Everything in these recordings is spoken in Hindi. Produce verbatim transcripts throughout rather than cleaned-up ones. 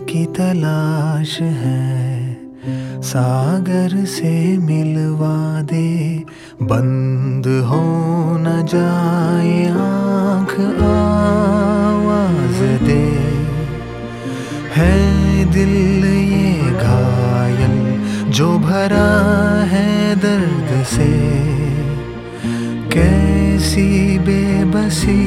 की तलाश है, सागर से मिलवा दे, बंद हो न जाए आँख, आवाज दे। है दिल ये घायल जो भरा है दर्द से, कैसी बेबसी।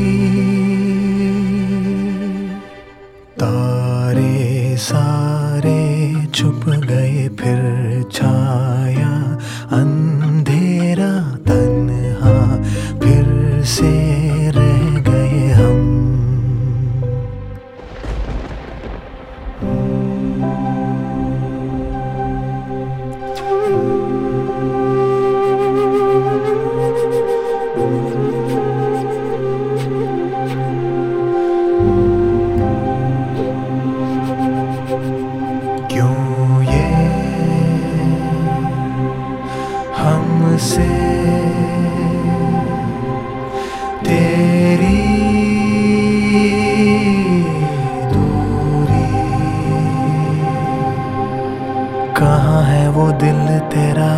तारे सारे छुप गए, फिर छाया अंधेरा तन्हा, फिर से रह गए हम। क्यों ये हमसे तेरी दूरी, कहाँ है वो दिल तेरा,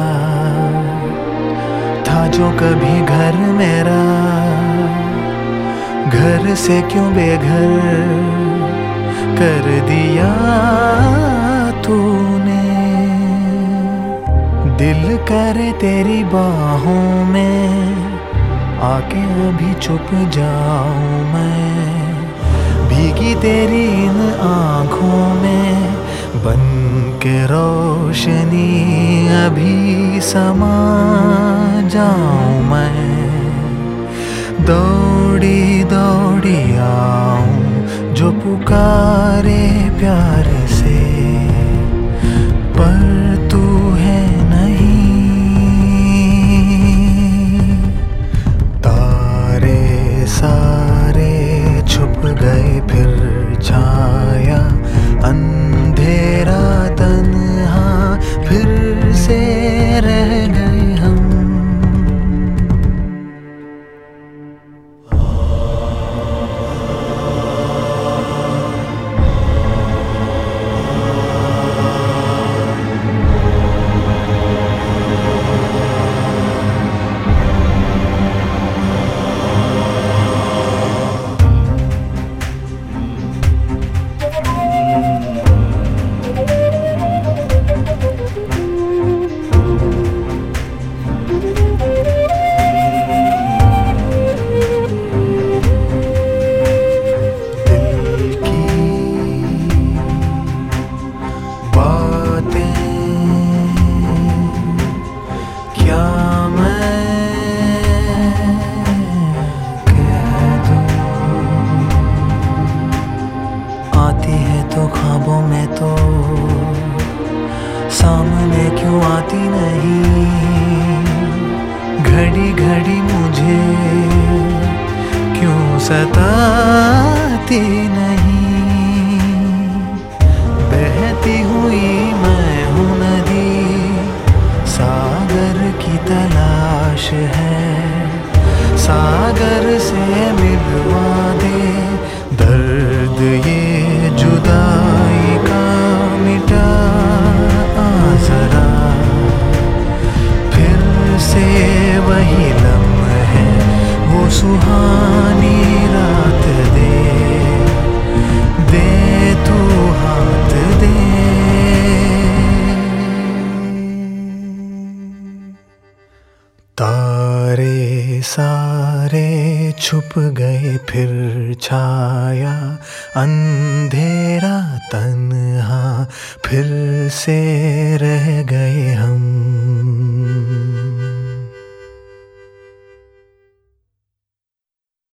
था जो कभी घर मेरा। घर से क्यों बेघर कर दिया तूने। दिल करे तेरी बाहों में आके अभी छुप जाऊं मैं, भीगी तेरी इन आँखों में बन के रोशनी अभी समा जाऊं मैं। दौड़ी दौड़ी आऊं जो पुकारे प्यार से, पर तू है नहीं। तारे सारे छुप गए, फिर छाया अंधेरा तन्हा, फिर से रह गए हम। तो ख्वाबों में तो सामने क्यों आती नहीं, घड़ी घड़ी मुझे क्यों सताती नहीं। बहती हुई मैं हूँ नदी, सागर की तलाश है, सागर से मिलवा दे, दर्द ये जुदाई का मिटा जरा। फिर से वही लम्हे, वो सुहानी रात दे, दे तू हाथ दे। तारे सारे छुप गए, फिर छाया अंधेरा तन्हा, फिर से रह गए हम।